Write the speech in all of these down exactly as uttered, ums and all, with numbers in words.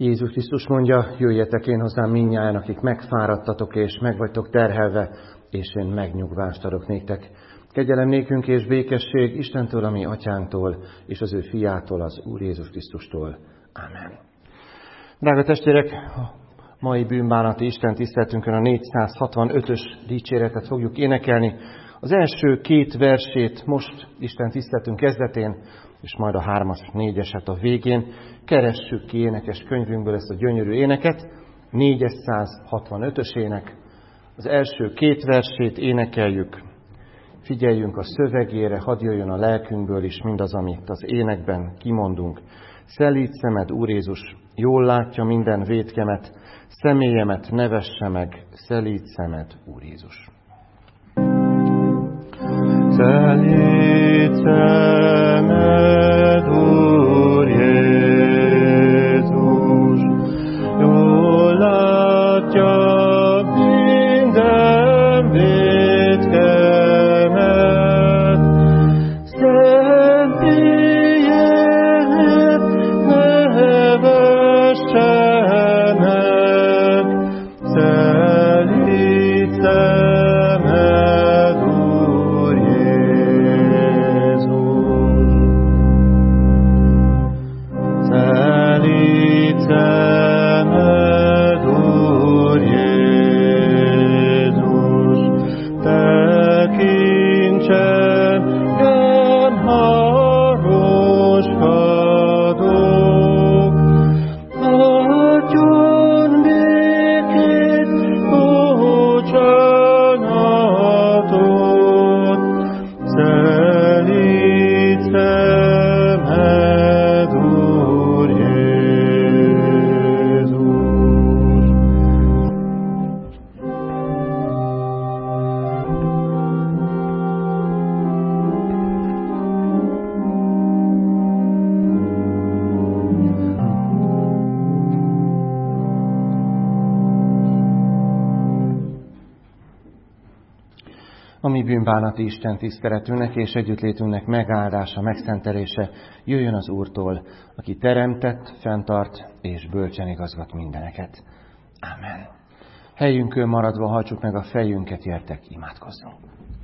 Jézus Krisztus mondja, jöjjetek én hozzám mindnyájan, akik megfáradtatok és meg vagytok terhelve, és én megnyugvást adok néktek. Kegyelem nékünk és békesség Istentől, a mi atyánktól, és az ő fiától, az Úr Jézus Krisztustól. Amen. Drága testvérek, a mai bűnbánati Isten tiszteletünkön a négyszázhatvanötös dicséretet fogjuk énekelni. Az első két versét most Isten tiszteletünk kezdetén, és majd a hármas, négyeset a végén. Keressük ki énekes könyvünkből ezt a gyönyörű éneket, négyszázhatvanötös ének. Az első két versét énekeljük, figyeljünk a szövegére, hadd jöjjön a lelkünkből is mindaz, amit az énekben kimondunk. Szelíd szemed, Úr Jézus, jól látja minden vétkemet, személyemet ne vesse meg, szelíd szemed, Úr Jézus. Szelíd szemed, Úr Jézus, jól látja minden vétkemet, személyemet ne vesse meg, szelíd szemed, Úr Jézus. Szelíd szemed, Úr Jézus, tekintsen rám, ha roskadok, adjon békét, bocsánatot, szelíd szemed, Úr Jézus. A mi bűnbánati Isten tiszteletünknek és együttlétünknek megáldása, megszentelése jöjjön az Úrtól, aki teremtett, fenntart és bölcsen igazgat mindeneket. Amen. Helyünkön maradva hajtsuk meg a fejünket, gyertek, imádkozzunk.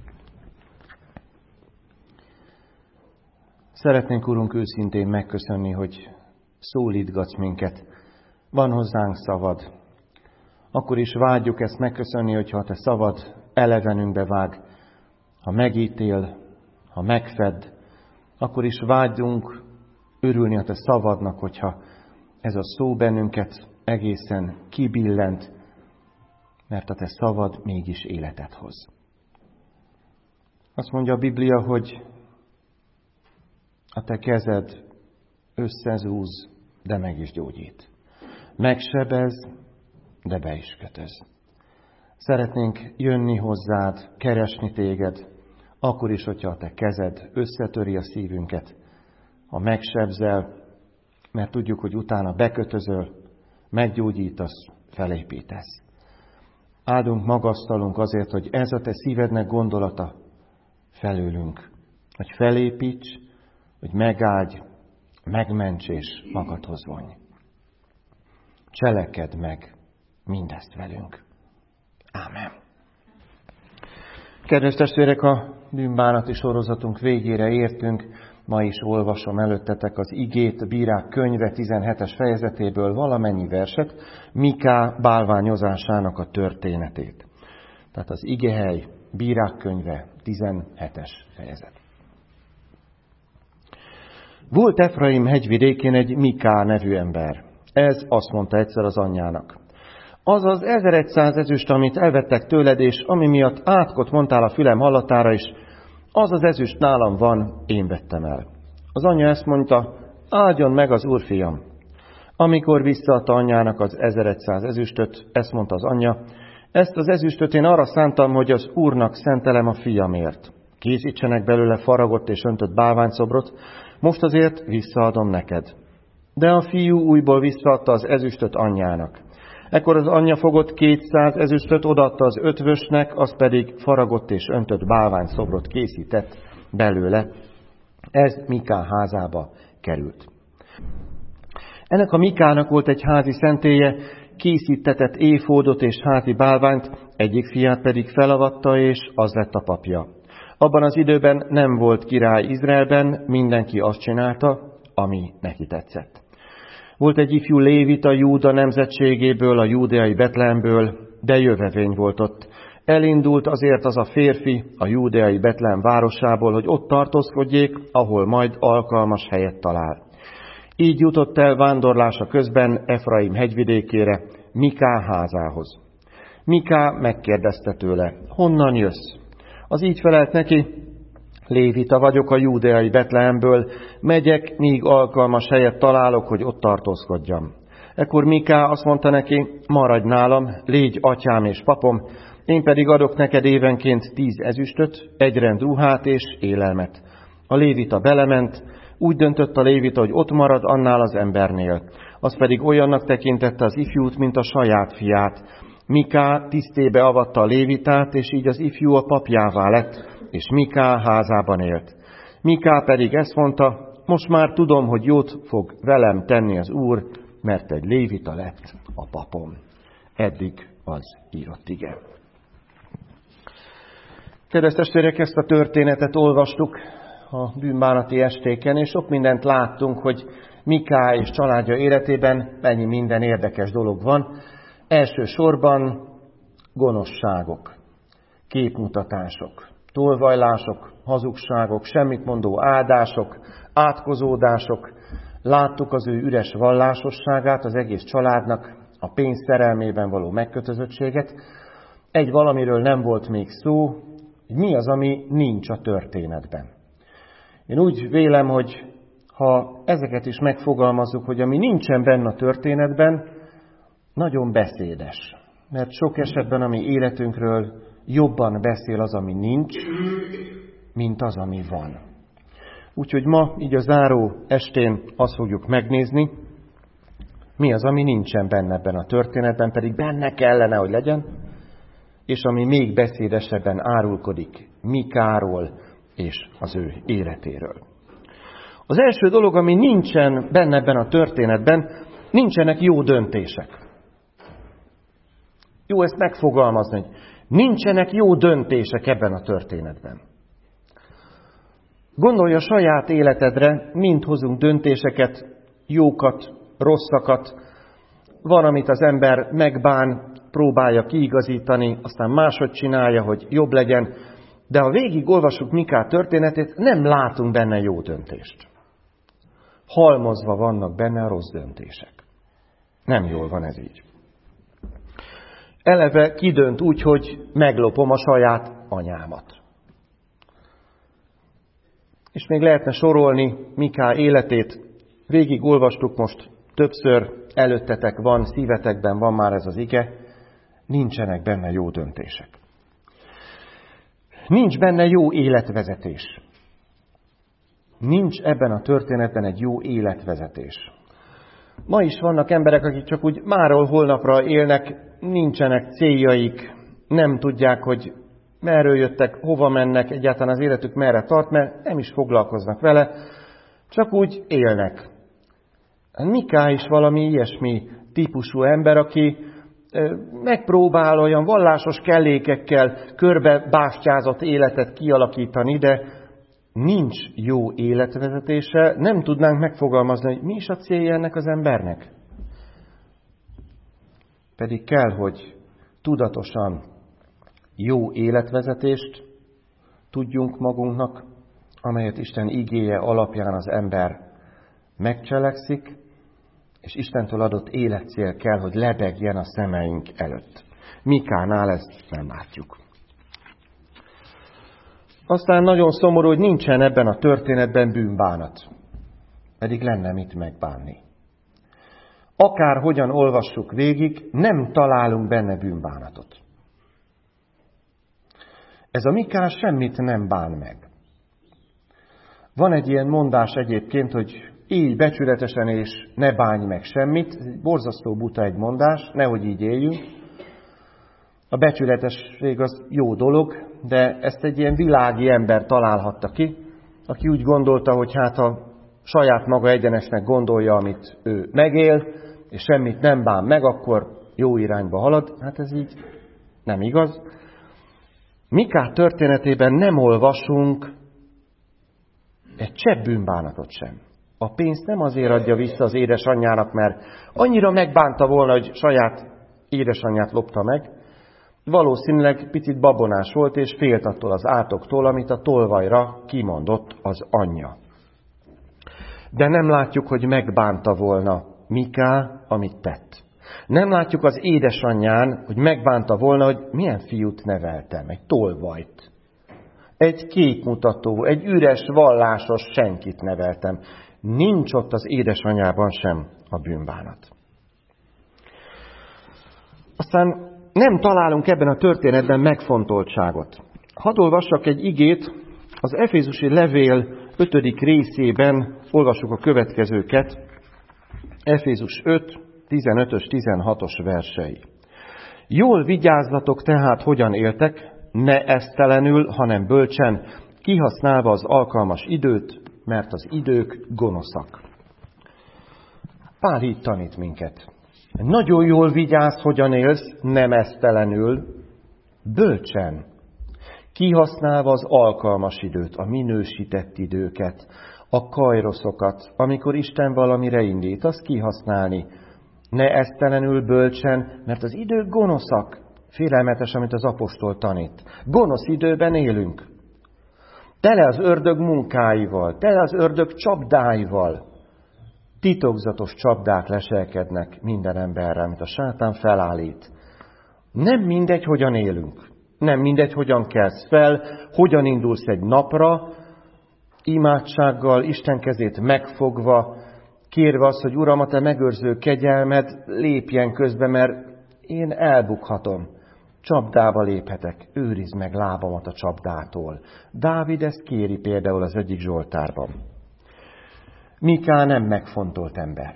Szeretnénk, Urunk, őszintén megköszönni, hogy szólítgatsz minket. Van hozzánk szavad. Akkor is vágyjuk ezt megköszönni, hogyha te szavad elevenünkbe vág, ha megítél, ha megfed, akkor is vágyunk örülni a te szavadnak, hogyha ez a szó bennünket egészen kibillent, mert a te szavad mégis életet hoz. Azt mondja a Biblia, hogy a te kezed összezúz, de meg is gyógyít. Megsebez, de be is kötöz. Szeretnénk jönni hozzád, keresni téged, akkor is, hogyha a te kezed összetöri a szívünket, ha megsebzel, mert tudjuk, hogy utána bekötözöl, meggyógyítasz, felépítesz. Áldunk, magasztalunk azért, hogy ez a te szívednek gondolata felőlünk, hogy felépíts, hogy megáldj, megments és magadhoz vonj. Cselekedd meg mindezt velünk. Ámen. Kedves testvérek, a bűnbánati sorozatunk végére értünk. Ma is olvasom előttetek az igét, a Bírák könyve tizenhetes fejezetéből valamennyi verset, Miká bálványozásának a történetét. Tehát az igehely, Bírák könyve, tizenhetes fejezet. Volt Efraim hegyvidékén egy Miká nevű ember. Ez azt mondta egyszer az anyjának: az az ezerszáz ezüst, amit elvettek tőled, és ami miatt átkot mondtál a fülem hallatára is, az az ezüst nálam van, én vettem el. Az anyja ezt mondta: áldjon meg az Úr, fiam. Amikor visszaadta anyjának az ezerszáz ezüstöt, ezt mondta az anyja: ezt az ezüstöt én arra szántam, hogy az Úrnak szentelem a fiamért. Készítsenek belőle faragott és öntött bálványszobrot, most azért visszaadom neked. De a fiú újból visszaadta az ezüstöt anyjának. Ekkor az anyja fogott kétszáz ezüstöt, odaadta az ötvösnek, az pedig faragott és öntött bálványszobrot készített belőle. Ez Miká házába került. Ennek a Mikának volt egy házi szentélye, készítetett éfódot és házi bálványt, egyik fiát pedig felavatta, és az lett a papja. Abban az időben nem volt király Izraelben, mindenki azt csinálta, ami neki tetszett. Volt egy ifjú lévita Júda nemzetségéből, a júdeai Betlehemből, de jövevény volt ott. Elindult azért az a férfi a júdeai Betlehem városából, hogy ott tartózkodjék, ahol majd alkalmas helyet talál. Így jutott el vándorlása közben Efraim hegyvidékére, Miká házához. Miká megkérdezte tőle, honnan jössz? Az így felelt neki, lévita vagyok a júdeai Betlehemből, megyek, míg alkalmas helyet találok, hogy ott tartózkodjam. Ekkor Miká azt mondta neki, maradj nálam, légy atyám és papom, én pedig adok neked évenként tíz ezüstöt, egy rend ruhát és élelmet. A lévita belement, úgy döntött a lévita, hogy ott marad annál az embernél. Az pedig olyannak tekintette az ifjút, mint a saját fiát. Miká tisztébe avatta a lévitát, és így az ifjú a papjává lett, és Miká házában élt. Miká pedig ezt mondta, most már tudom, hogy jót fog velem tenni az Úr, mert egy lévita lett a papom. Eddig az írott ige. Kedves testvérek, ezt a történetet olvastuk a bűnbánati estéken, és sok mindent láttunk, hogy Miká és családja életében mennyi minden érdekes dolog van. Elsősorban gonoszságok, képmutatások, tolvajlások, hazugságok, semmitmondó áldások, átkozódások. Láttuk az ő üres vallásosságát, az egész családnak a pénz szerelmében való megkötözöttséget. Egy valamiről nem volt még szó, hogy mi az, ami nincs a történetben. Én úgy vélem, hogy ha ezeket is megfogalmazzuk, hogy ami nincsen benne a történetben, nagyon beszédes. Mert sok esetben, ami életünkről jobban beszél az, ami nincs, mint az, ami van. Úgyhogy ma, így a záró estén azt fogjuk megnézni, mi az, ami nincsen benne ebben a történetben, pedig benne kellene, hogy legyen, és ami még beszédesebben árulkodik Mikáról és az ő életéről. Az első dolog, ami nincsen benne ebben a történetben, nincsenek jó döntések. Jó ezt megfogalmazni, hogy nincsenek jó döntések ebben a történetben. Gondolj a saját életedre, mind hozunk döntéseket, jókat, rosszakat. Van, amit az ember megbán, próbálja kiigazítani, aztán máshogy csinálja, hogy jobb legyen. De ha végig olvassuk Miká történetét, nem látunk benne jó döntést. Halmozva vannak benne a rossz döntések. Nem jól van ez így. Eleve kidönt úgy, hogy meglopom a saját anyámat. És még lehetne sorolni Miká életét. Végig olvastuk most többször, előttetek van, szívetekben van már ez az ige. Nincsenek benne jó döntések. Nincs benne jó életvezetés. Nincs ebben a történetben egy jó életvezetés. Ma is vannak emberek, akik csak úgy máról holnapra élnek, nincsenek céljaik, nem tudják, hogy merről jöttek, hova mennek, egyáltalán az életük merre tart, mert nem is foglalkoznak vele, csak úgy élnek. Miká is valami ilyesmi típusú ember, aki megpróbál olyan vallásos kellékekkel körbebástyázott életet kialakítani, de nincs jó életvezetése, nem tudnánk megfogalmazni, hogy mi is a célja ennek az embernek. Pedig kell, hogy tudatosan jó életvezetést tudjunk magunknak, amelyet Isten igéje alapján az ember megcselekszik, és Istentől adott életcél kell, hogy lebegjen a szemeink előtt. Mikánál ezt nem látjuk. Aztán nagyon szomorú, hogy nincsen ebben a történetben bűnbánat. Pedig lenne mit megbánni. Akár hogyan olvassuk végig, nem találunk benne bűnbánatot. Ez a Mikás semmit nem bán meg. Van egy ilyen mondás egyébként, hogy így becsületesen és ne bánj meg semmit. Ez egy borzasztó buta egy mondás, nehogy így éljünk. A becsületesség az jó dolog, de ezt egy ilyen világi ember találhatta ki, aki úgy gondolta, hogy hát ha saját maga egyenesnek gondolja, amit ő megél, és semmit nem bán meg, akkor jó irányba halad. Hát ez így nem igaz. Miká történetében nem olvasunk egy csepp bűnbánatot sem. A pénzt nem azért adja vissza az édesanyjának, mert annyira megbánta volna, hogy saját édesanyját lopta meg. Valószínűleg picit babonás volt, és félt attól az átoktól, amit a tolvajra kimondott az anyja. De nem látjuk, hogy megbánta volna Miká, amit tett. Nem látjuk az édesanyján, hogy megbánta volna, hogy milyen fiút neveltem, egy tolvajt. Egy képmutató, egy üres, vallásos senkit neveltem. Nincs ott az édesanyjában sem a bűnbánat. Aztán nem találunk ebben a történetben megfontoltságot. Hadd olvassak egy igét, az Efézusi levél ötödik részében olvassuk a következőket. Efézus öt, tizenötös, tizenhatos versei. Jól vigyázzatok tehát, hogyan éltek, ne esztelenül, hanem bölcsen, kihasználva az alkalmas időt, mert az idők gonoszak. Pál így tanít minket. Nagyon jól vigyázz, hogyan élsz, nem esztelenül, bölcsen, kihasználva az alkalmas időt, a minősített időket, a kajroszokat, amikor Isten valamire indít, azt kihasználni. Ne esztelenül, bölcsen, mert az idők gonoszak. Félelmetes, amit az apostol tanít. Gonosz időben élünk. Tele az ördög munkáival, tele az ördög csapdáival. Titokzatos csapdák leselkednek minden emberre, amit a sátán felállít. Nem mindegy, hogyan élünk. Nem mindegy, hogyan kelsz fel, hogyan indulsz egy napra, imádsággal, Isten kezét megfogva, kérve azt, hogy Uram, a te megőrző kegyelmed lépjen közbe, mert én elbukhatom. Csapdába léphetek, őrizd meg lábamat a csapdától. Dávid ezt kéri például az egyik Zsoltárban. Miká nem megfontolt ember.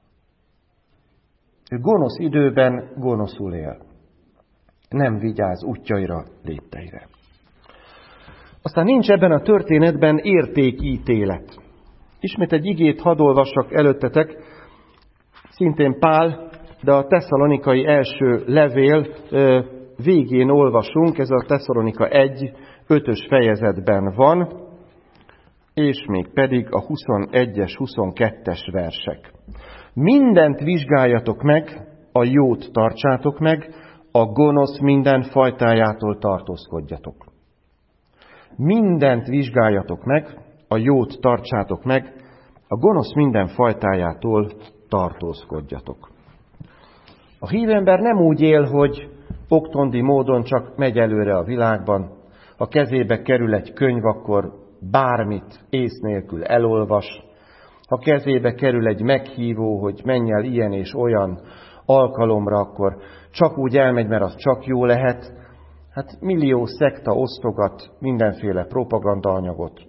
Ő gonosz időben gonoszul él. Nem vigyáz útjaira, lépteire. Aztán nincs ebben a történetben értékítélet. Ismét egy igét hadd olvassak előttetek, szintén Pál, de a tesszalonikai első levél végén olvasunk, ez a Tesszalonika egy, ötös fejezetben van, és még pedig a huszonegyes, huszonkettes versek. Mindent vizsgáljatok meg, a jót tartsátok meg, a gonosz minden fajtájától tartózkodjatok. Mindent vizsgáljatok meg, a jót tartsátok meg, a gonosz minden fajtájától tartózkodjatok. A hívember nem úgy él, hogy oktondi módon csak megy előre a világban, ha kezébe kerül egy könyv, akkor bármit ész nélkül elolvas, ha kezébe kerül egy meghívó, hogy menj el ilyen és olyan alkalomra, akkor csak úgy elmegy, mert az csak jó lehet. Hát millió szekta osztogat mindenféle propagandaanyagot.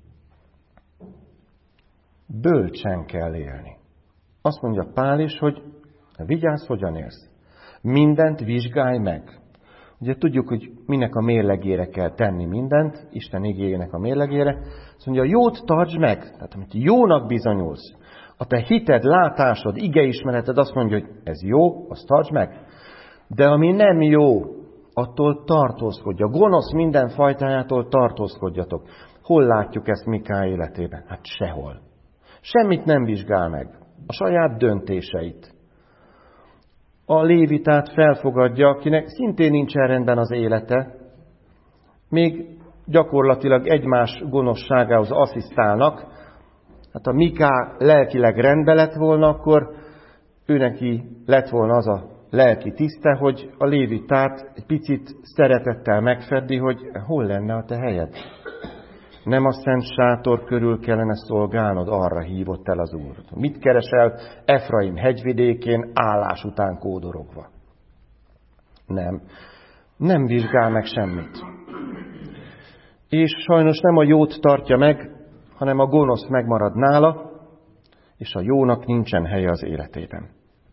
Bölcsen kell élni. Azt mondja Pál is, hogy vigyázz, hogyan élsz. Mindent vizsgálj meg. Ugye tudjuk, hogy minek a mérlegére kell tenni mindent, Isten igéjének a mérlegére. Azt mondja, jót tartsd meg. Tehát amit jónak bizonyulsz, a te hited, látásod, igeismereted azt mondja, hogy ez jó, azt tartsd meg. De ami nem jó, attól tartózkodja. Gonosz minden fajtájától tartózkodjatok. Hol látjuk ezt Miká életében? Hát sehol. Semmit nem vizsgál meg. A saját döntéseit. A lévitát felfogadja, akinek szintén nincsen rendben az élete. Még gyakorlatilag egymás gonoszságához asszisztálnak. Hát ha Miká lelkileg rendben lett volna, akkor őneki lett volna az a lelki tiszte, hogy a lévitát egy picit szeretettel megfeddi, hogy hol lenne a te helyed. Nem a szent sátor körül kellene szolgálnod, arra hívott el az Úr. Mit keresel Efraim hegyvidékén állás után kódorogva? Nem. Nem vizsgál meg semmit. És sajnos nem a jót tartja meg, hanem a gonosz megmarad nála, és a jónak nincsen helye az életében.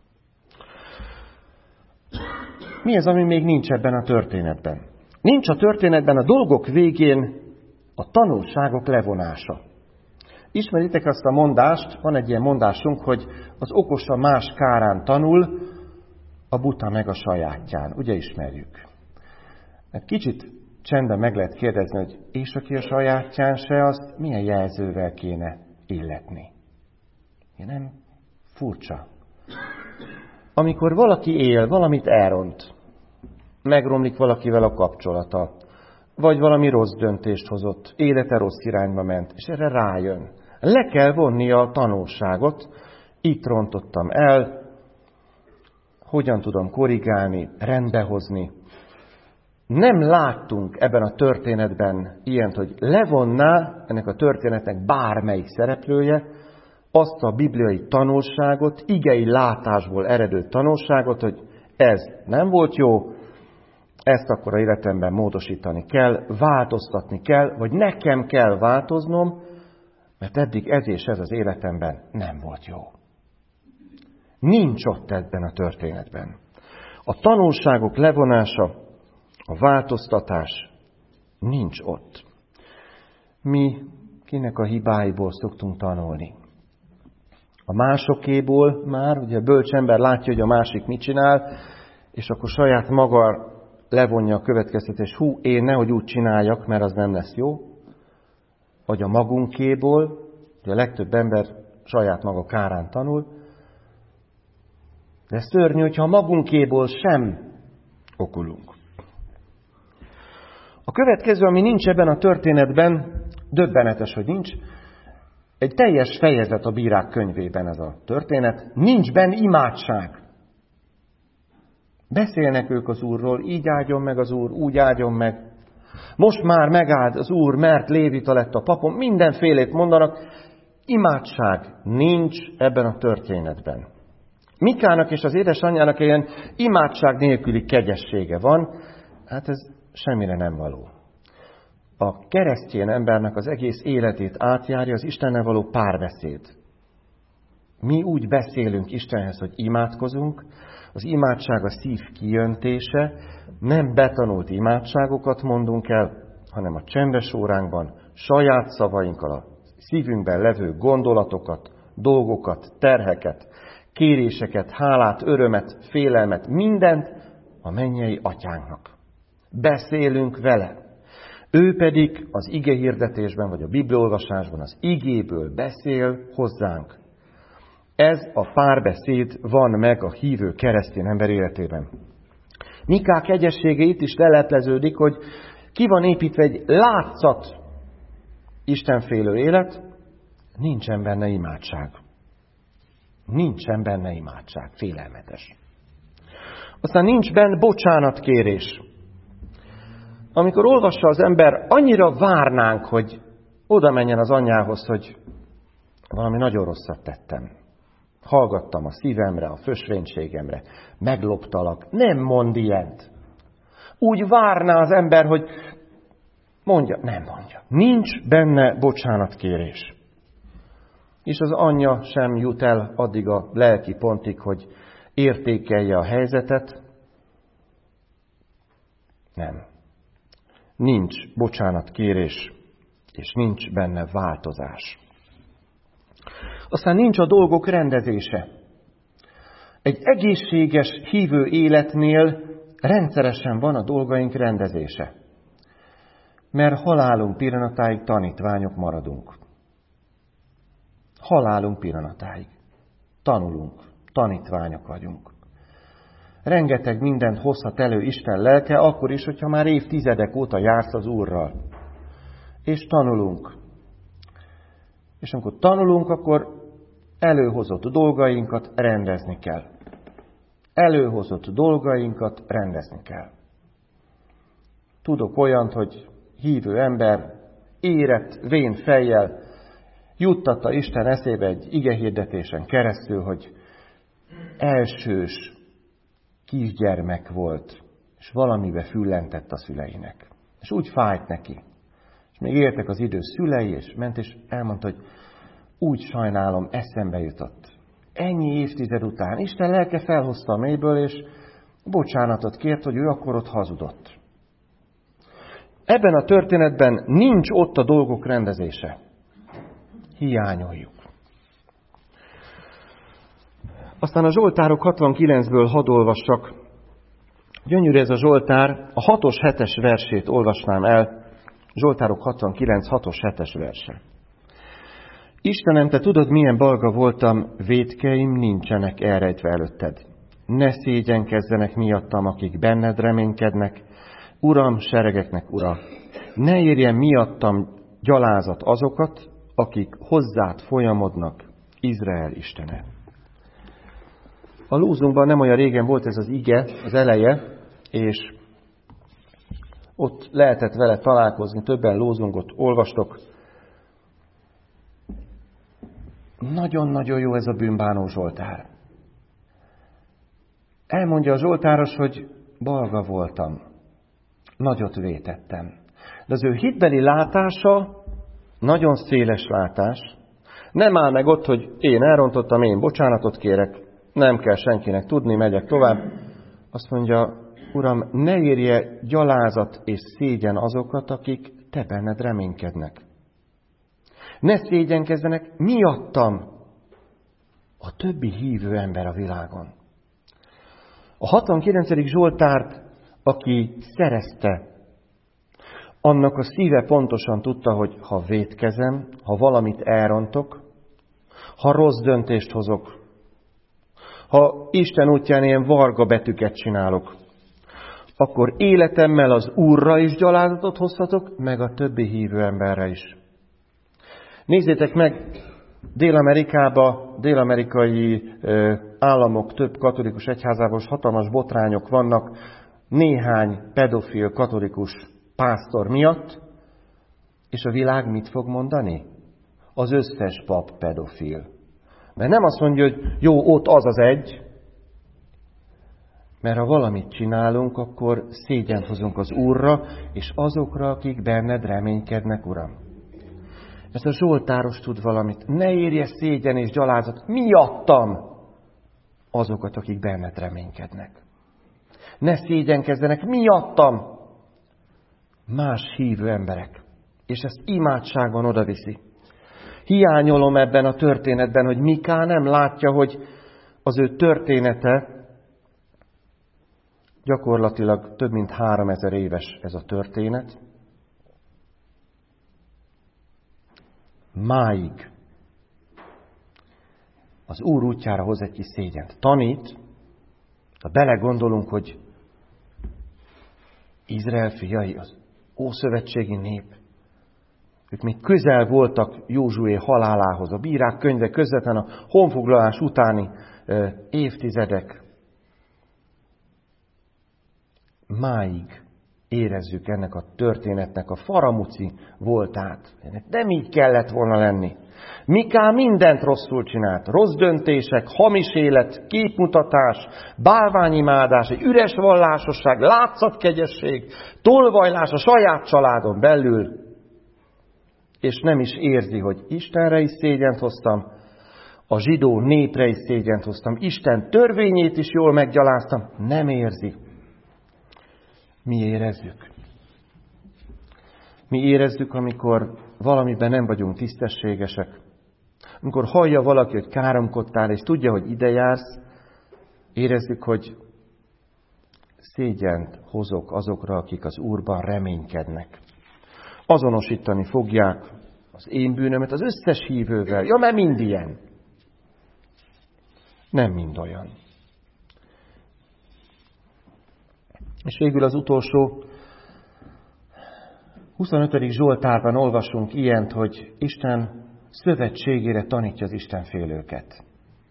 Mi az, ami még nincs ebben a történetben? Nincs a történetben a dolgok végén a tanulságok levonása. Ismeritek azt a mondást, van egy ilyen mondásunk, hogy az okos a más kárán tanul, a buta meg a sajátján. Ugye ismerjük? Mert kicsit csendben meg lehet kérdezni, hogy és aki a sajátján se, azt milyen jelzővel kéne illetni. Nem furcsa. Amikor valaki él, valamit elront, megromlik valakivel a kapcsolata, vagy valami rossz döntést hozott, élete rossz irányba ment, és erre rájön. Le kell vonni a tanulságot, itt rontottam el, hogyan tudom korrigálni, rendbehozni. Nem láttunk ebben a történetben ilyent, hogy levonná ennek a történetnek bármelyik szereplője azt a bibliai tanulságot, igei látásból eredő tanulságot, hogy ez nem volt jó, ezt akkor a életemben módosítani kell, változtatni kell, vagy nekem kell változnom, mert eddig ez és ez az életemben nem volt jó. Nincs ott ebben a történetben. A tanulságok levonása, a változtatás nincs ott. Mi kinek a hibáiból szoktunk tanulni? A másokéból már, ugye a bölcs ember látja, hogy a másik mit csinál, és akkor saját maga levonja a következtetés, hú, én nehogy úgy csináljak, mert az nem lesz jó. Vagy a magunkéból, ugye a legtöbb ember saját maga kárán tanul, de szörnyű, hogyha a magunkéból sem okulunk. A következő, ami nincs ebben a történetben, döbbenetes, hogy nincs, egy teljes fejezet a Bírák könyvében ez a történet, nincs benne imádság. Beszélnek ők az Úrról, így áldjon meg az Úr, úgy áldjon meg. Most már megáld az Úr, mert lévita lett a papom, mindenfélét mondanak, imádság nincs ebben a történetben. Mikának és az édesanyjának ilyen imádság nélküli kegyessége van, hát ez semmire nem való. A keresztény embernek az egész életét átjárja az Istennel való párbeszéd. Mi úgy beszélünk Istenhez, hogy imádkozunk, az imádság a szív kijöntése, nem betanult imádságokat mondunk el, hanem a csendes óránkban, saját szavainkkal a szívünkben levő gondolatokat, dolgokat, terheket, kéréseket, hálát, örömet, félelmet, mindent a mennyei atyánknak. Beszélünk vele. Ő pedig az ige hirdetésben, vagy a bibliaolvasásban az igéből beszél hozzánk. Ez a párbeszéd van meg a hívő keresztény ember életében. Mikák kegyessége itt is lelepleződik, hogy ki van építve egy látszat istenfélő élet, nincsen benne imádság. Nincsen benne imádság, félelmetes. Aztán nincs benne bocsánatkérés. Amikor olvassa az ember, annyira várnánk, hogy oda menjen az anyjához, hogy valami nagyon rosszat tettem. Hallgattam a szívemre, a fösvénységemre, megloptalak. Nem mond ilyent. Úgy várná az ember, hogy mondja, nem mondja. Nincs benne bocsánatkérés. És az anyja sem jut el addig a lelki pontig, hogy értékelje a helyzetet. Nem. Nincs bocsánatkérés, és nincs benne változás. Aztán nincs a dolgok rendezése. Egy egészséges hívő életnél rendszeresen van a dolgaink rendezése. Mert halálunk pillanatáig tanítványok maradunk. Halálunk pillanatáig. Tanulunk, tanítványok vagyunk. Rengeteg mindent hozhat elő Isten lelke, akkor is, hogyha már évtizedek óta jársz az Úrral. És tanulunk. És amikor tanulunk, akkor előhozott dolgainkat rendezni kell. Előhozott dolgainkat rendezni kell. Tudok olyant, hogy hívő ember érett, vén fejjel juttatta Isten eszébe egy igehirdetésen keresztül, hogy elsős kisgyermek volt, és valamibe füllentett a szüleinek. És úgy fájt neki. És még éltek az idő szülei, és ment, és elmondta, hogy úgy sajnálom, eszembe jutott. Ennyi évtized után Isten lelke felhozta a mélyből, és bocsánatot kért, hogy ő akkor ott hazudott. Ebben a történetben nincs ott a dolgok rendezése. hiányoljuk. Aztán a Zsoltárok hatvankilencből hadd olvassak. Gyönyörű ez a Zsoltár, a hatos hetes versét olvasnám el. Zsoltárok hatvankilenc hatos hetes verse. Istenem, te tudod, milyen balga voltam, vétkeim nincsenek elrejtve előtted. Ne szégyenkezzenek miattam, akik benned reménykednek. Uram, seregeknek ura, ne érjen miattam gyalázat azokat, akik hozzád folyamodnak, Izrael Istene. A lózunkban nem olyan régen volt ez az ige, az eleje, és ott lehetett vele találkozni, többen lózungot olvastok. Nagyon-nagyon jó ez a bűnbánó Zsoltár. Elmondja a Zsoltáros, hogy balga voltam, nagyot vétettem. De az ő hitbeli látása nagyon széles látás. Nem áll meg ott, hogy én elrontottam, én bocsánatot kérek, nem kell senkinek tudni, megyek tovább. Azt mondja, Uram, ne érje gyalázat és szégyen azokat, akik te benned reménykednek. Ne szégyenkezzenek miattam a többi hívő ember a világon. A hatvankilencedik Zsoltárt, aki szerezte, annak a szíve pontosan tudta, hogy ha vétkezem, ha valamit elrontok, ha rossz döntést hozok, ha Isten útján ilyen varga betűket csinálok, akkor életemmel az Úrra is gyalázatot hozhatok, meg a többi hívő emberre is. Nézzétek meg, Dél-Amerikában, dél-amerikai államok több katolikus egyházában hatalmas botrányok vannak néhány pedofil katolikus pásztor miatt, és a világ mit fog mondani? Az összes pap pedofil. Mert nem azt mondja, hogy jó, ott az az egy, mert ha valamit csinálunk, akkor szégyent hozunk az Úrra, és azokra, akik benned reménykednek, Uram. Ezt a Zsoltáros tud valamit. Ne érje szégyen és gyalázat miattam azokat, akik benned reménykednek. Ne szégyenkezzenek miattam más hívő emberek. És ezt imádságban odaviszi. Hiányolom ebben a történetben, hogy Miká nem látja, hogy az ő története gyakorlatilag több mint háromezer éves ez a történet. Máig az Úr útjára hoz egy kis szégyent. Tanít, ha belegondolunk, hogy Izrael fiai, az ószövetségi nép, ők még közel voltak Józsué halálához, a bírák könyve közvetlen a honfoglalás utáni e, évtizedek. Máig érezzük ennek a történetnek a faramuci voltát. Nem így kellett volna lenni. Miká mindent rosszul csinált. Rossz döntések, hamis élet, képmutatás, bálványimádás, egy üres vallásosság, látszatkegyesség, tolvajlás a saját családon belül. És nem is érzi, hogy Istenre is szégyent hoztam, a zsidó népre is szégyent hoztam, Isten törvényét is jól meggyaláztam. Nem érzi. Mi érezzük. Mi érezzük, amikor valamiben nem vagyunk tisztességesek. Amikor hallja valaki, hogy káromkodtál, és tudja, hogy ide jársz, érezzük, hogy szégyent hozok azokra, akik az Úrban reménykednek. Azonosítani fogják az én bűnömet az összes hívővel. Ja, mert mind ilyen. Nem mind olyan. És végül az utolsó, huszonötödik Zsoltárban olvasunk ilyent, hogy Isten szövetségére tanítja az istenfélőket.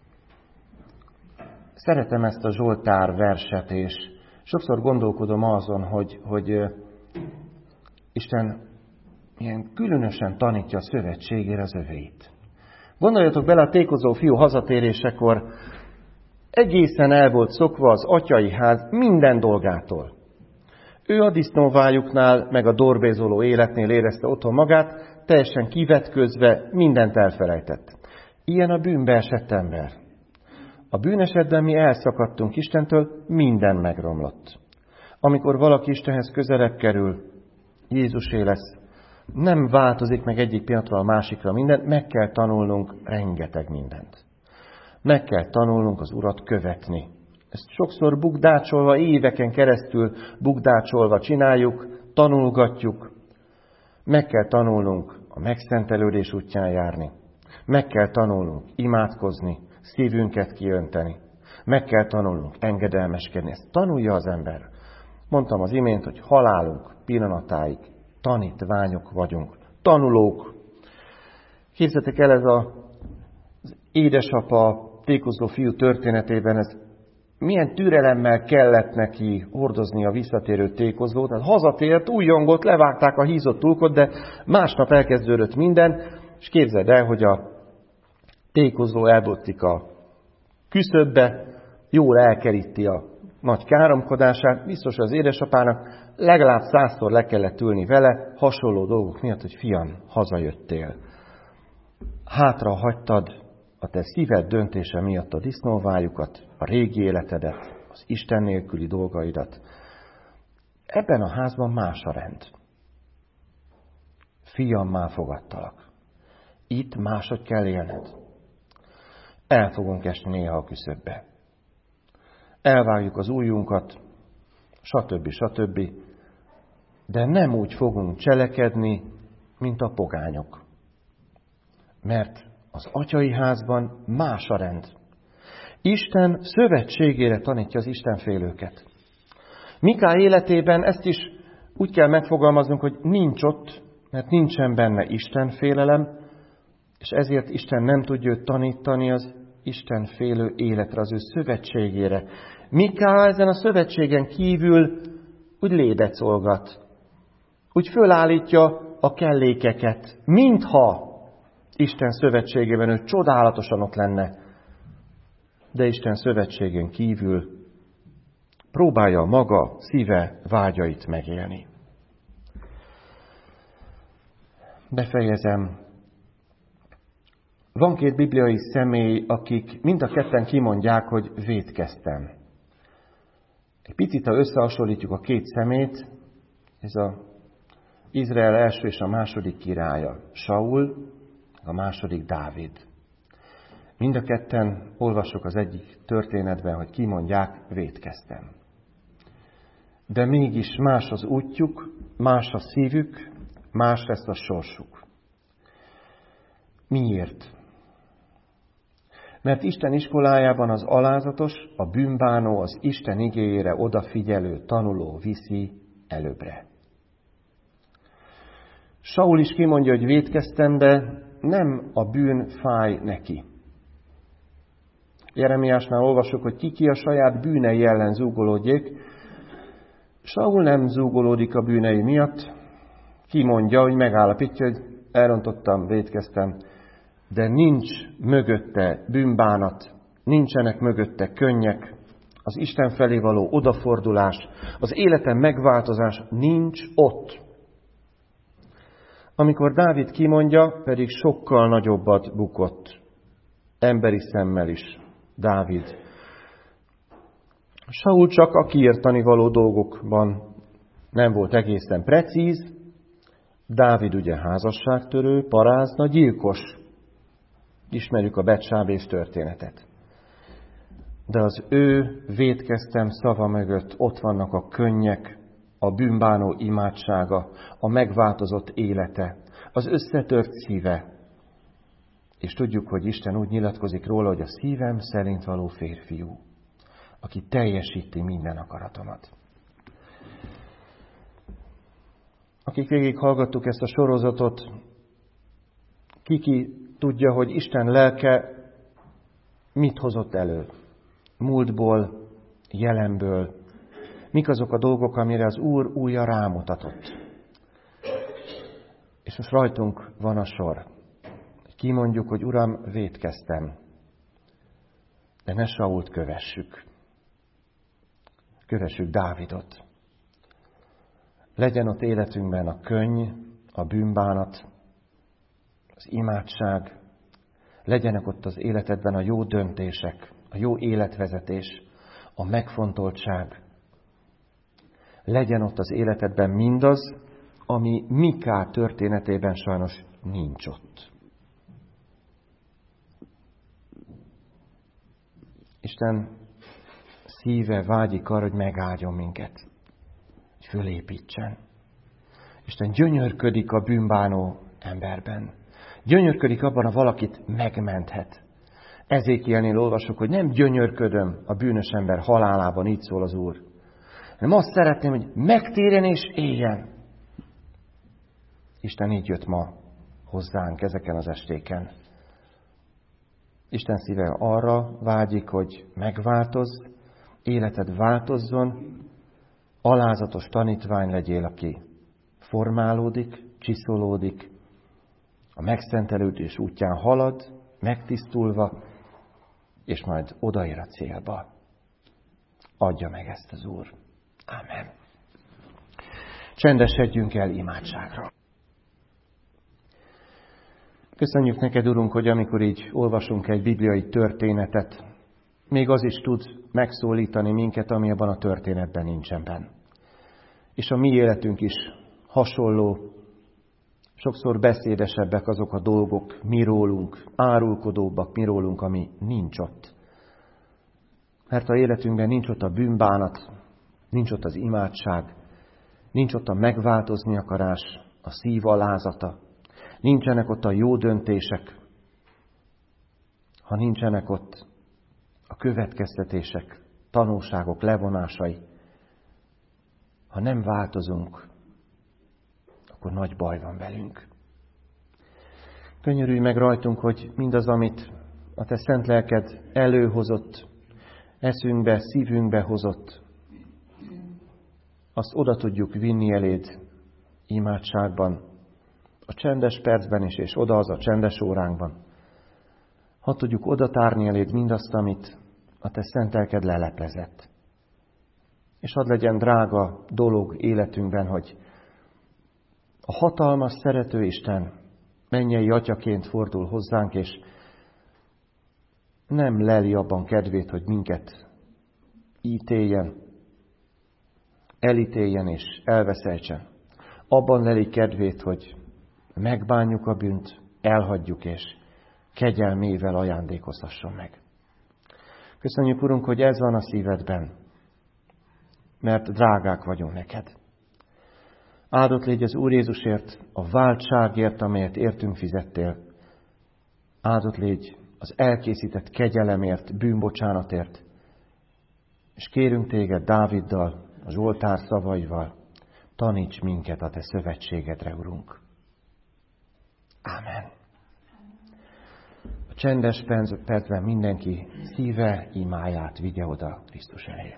Szeretem ezt a Zsoltár verset, és sokszor gondolkodom azon, hogy, hogy Isten ilyen különösen tanítja a szövetségére az övéit. Gondoljatok bele, a tékozó fiú hazatérésekor egészen el volt szokva az atyai ház minden dolgától. Ő a disznóvájuknál, meg a dorbézoló életnél érezte otthon magát, teljesen kivetközve, mindent elfelejtett. Ilyen a bűnbe esett ember. A bűnesetben mi elszakadtunk Istentől, minden megromlott. Amikor valaki Istenhez közelebb kerül, Jézusé lesz, Nem változik meg egyik pillanatról a másikra minden, meg kell tanulnunk rengeteg mindent. Meg kell tanulnunk az Urat követni. Ezt sokszor bukdácsolva, éveken keresztül bukdácsolva csináljuk, tanulgatjuk. Meg kell tanulnunk a megszentelődés útján járni. Meg kell tanulnunk imádkozni, szívünket kiönteni. Meg kell tanulnunk engedelmeskedni. Ezt tanulja az ember. Mondtam az imént, hogy halálunk pillanatáig tanítványok vagyunk. Tanulók. Képzeljétek el, ez a, az édesapa tékozló fiú történetében, ez milyen türelemmel kellett neki hordozni a visszatérő tékozlót. Tehát hazatért, újjongott, levágták a hízott tulkot, de másnap elkezdődött minden, és képzeld el, hogy a tékozló elbotlik a küszöbbe, jól elkeríti a nagy káromkodását, biztos az édesapának legalább százszor le kellett ülni vele, hasonló dolgok miatt, hogy fiam, hazajöttél. Hátra hagytad a te szíved döntése miatt a disznóvájukat, a régi életedet, az Isten nélküli dolgaidat. Ebben a házban más a rend. Fiam, már fogadtalak. Itt máshogy kell élned. El fogunk esni néha a küszöbbe. Elvágjuk az ujjunkat, stb. stb. De nem úgy fogunk cselekedni, mint a pogányok. Mert az atyai házban más a rend. Isten szövetségére tanítja az istenfélőket. Miká életében ezt is úgy kell megfogalmaznunk, hogy nincs ott, mert nincsen benne istenfélelem, és ezért Isten nem tudja őt tanítani az istenfélő életre, az ő szövetségére. Miká ezen a szövetségen kívül úgy lébecolgat, úgy fölállítja a kellékeket, mintha Isten szövetségében ő csodálatosan ott lenne, de Isten szövetségén kívül próbálja a maga szíve vágyait megélni. Befejezem. Van két bibliai személy, akik mind a ketten kimondják, hogy vétkeztem. Egy picit, ha összehasonlítjuk a két szemét, ez az Izrael első és a második királya, Saul, a második Dávid. Mind a ketten olvasok az egyik történetben, hogy kimondják, vétkeztem. De mégis más az útjuk, más a szívük, más lesz a sorsuk. Miért? Mert Isten iskolájában az alázatos, a bűnbánó, az Isten igéjére odafigyelő tanuló viszi előbbre. Saul is kimondja, hogy vétkeztem, de nem a bűn fáj neki. Jeremiásnál olvasok, hogy ki ki a saját bűnei ellen zúgolódjék. Saul nem zúgolódik a bűnei miatt, kimondja, hogy megállapítja, hogy elrontottam, vétkeztem, de nincs mögötte bűnbánat, nincsenek mögötte könnyek, az Isten felé való odafordulás, az életem megváltozás nincs ott. Amikor Dávid kimondja, pedig sokkal nagyobbat bukott, emberi szemmel is Dávid. Saul csak a kiirtani való dolgokban nem volt egészen precíz, Dávid ugye házasságtörő, parázna, gyilkos. Ismerjük a Betsábés történetet. De az ő vétkeztem szava mögött ott vannak a könnyek, a bűnbánó imádsága, a megváltozott élete, az összetört szíve. És tudjuk, hogy Isten úgy nyilatkozik róla, hogy a szívem szerint való férfiú, aki teljesíti minden akaratomat. Akik végig hallgattuk ezt a sorozatot, kiki tudja, hogy Isten lelke mit hozott elő. Múltból, jelenből. Mik azok a dolgok, amire az Úr újra rámutatott. És most rajtunk van a sor. Kimondjuk, hogy Uram, vétkeztem. De ne Sault kövessük. Kövessük Dávidot. Legyen ott életünkben a könny, a bűnbánat, az imádság. Legyenek ott az életedben a jó döntések, a jó életvezetés, a megfontoltság. Legyen ott az életedben mindaz, ami Miká történetében sajnos nincs ott. Isten szíve vágyik arra, hogy megáldjon minket, hogy fölépítsen. Isten gyönyörködik a bűnbánó emberben. Gyönyörködik abban, ha valakit megmenthet. Ezékielnél olvasok, hogy nem gyönyörködöm a bűnös ember halálában, így szól az Úr. Hanem azt szeretném, hogy megtérjen és éljen. Isten így jött ma hozzánk ezeken az estéken. Isten szíve arra vágyik, hogy megváltozz, életed változzon, alázatos tanítvány legyél, aki formálódik, csiszolódik, a megszentelődés útján halad, megtisztulva, és majd odaér a célba. Adja meg ezt az Úr. Ámen. Csendesedjünk el imádságra. Köszönjük neked, Urunk, hogy amikor így olvasunk egy bibliai történetet, még az is tud megszólítani minket, ami abban a történetben nincsen benne. És a mi életünk is hasonló, sokszor beszédesebbek azok a dolgok mi rólunk, árulkodóbbak mi rólunk, ami nincs ott. Mert a életünkben nincs ott a bűnbánat, nincs ott az imádság, nincs ott a megváltozni akarás, a szív alázata, nincsenek ott a jó döntések, ha nincsenek ott a következtetések, tanulságok levonásai, ha nem változunk, akkor nagy baj van velünk. Könyörülj meg rajtunk, hogy mindaz, amit a te szent lelked előhozott, eszünkbe, szívünkbe hozott, azt oda tudjuk vinni eléd imádságban, a csendes percben is, és oda az a csendes óránkban. Ha tudjuk oda tárni eléd mindazt, amit a te szent lelked leleplezett. És hadd legyen drága dolog életünkben, hogy a hatalmas, szerető Isten mennyei atyaként fordul hozzánk, és nem leli abban kedvét, hogy minket ítéljen, elítéljen és elveszejtsen. Abban leli kedvét, hogy megbánjuk a bűnt, elhagyjuk és kegyelmével ajándékozhasson meg. Köszönjük, Urunk, hogy ez van a szívedben, mert drágák vagyunk neked. Áldott légy az Úr Jézusért, a váltságért, amelyet értünk fizettél. Áldott légy az elkészített kegyelemért, bűnbocsánatért. És kérünk téged Dáviddal, az oltár szavaival, taníts minket a te szövetségedre, Urunk. Ámen. A csendes percben mindenki szíve, imáját vigye oda Krisztus elé.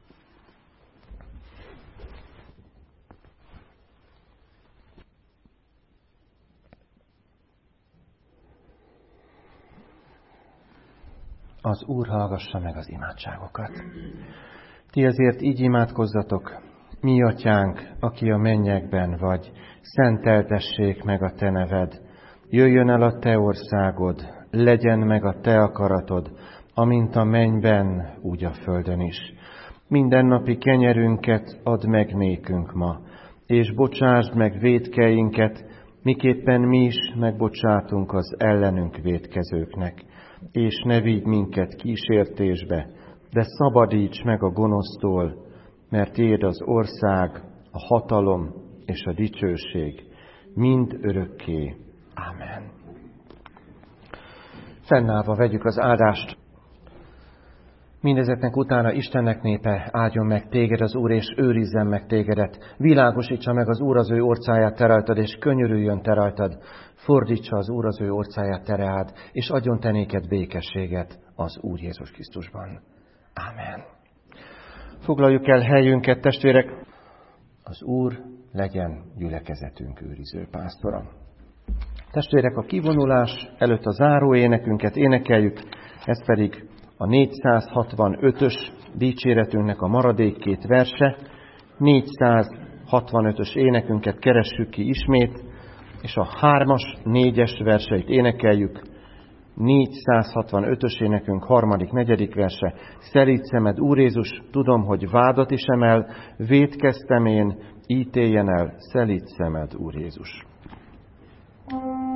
Az Úr hallgassa meg az imádságokat. Ti azért így imádkozzatok: mi atyánk, aki a mennyekben vagy, szenteltessék meg a te neved. Jöjjön el a te országod, legyen meg a te akaratod, amint a mennyben, úgy a földön is. Mindennapi kenyerünket add meg nékünk ma, és bocsásd meg vétkeinket, miképpen mi is megbocsátunk az ellenünk vétkezőknek. És ne vigy minket kísértésbe, de szabadíts meg a gonosztól, mert tiéd az ország, a hatalom és a dicsőség, mind örökké. Ámen. Fennállva vegyük az áldást. Mindezeknek utána Istennek népe, áldjon meg téged az Úr, és őrizzen meg tégedet. Világosítsa meg az Úr az ő orcáját te rajtad, és könyörüljön te rajtad. Fordítsa az Úr az ő orcáját te reád, és adjon te néked békességet az Úr Jézus Krisztusban. Ámen. Foglaljuk el helyünket, testvérek. Az Úr legyen gyülekezetünk őriző pásztora. Testvérek, a kivonulás előtt a záró énekünket énekeljük, ez pedig a négyszázhatvanötös dicséretünknek a maradék két verse. négyszázhatvanötös énekünket keressük ki ismét, és a hármas, négyes verseit énekeljük. négyszázhatvanötös énekünk harmadik, negyedik verse. Szelíd szemed, Úr Jézus, tudom, hogy vádat is emel, vétkeztem én, ítéljen el, szelíd szemed, Úr Jézus.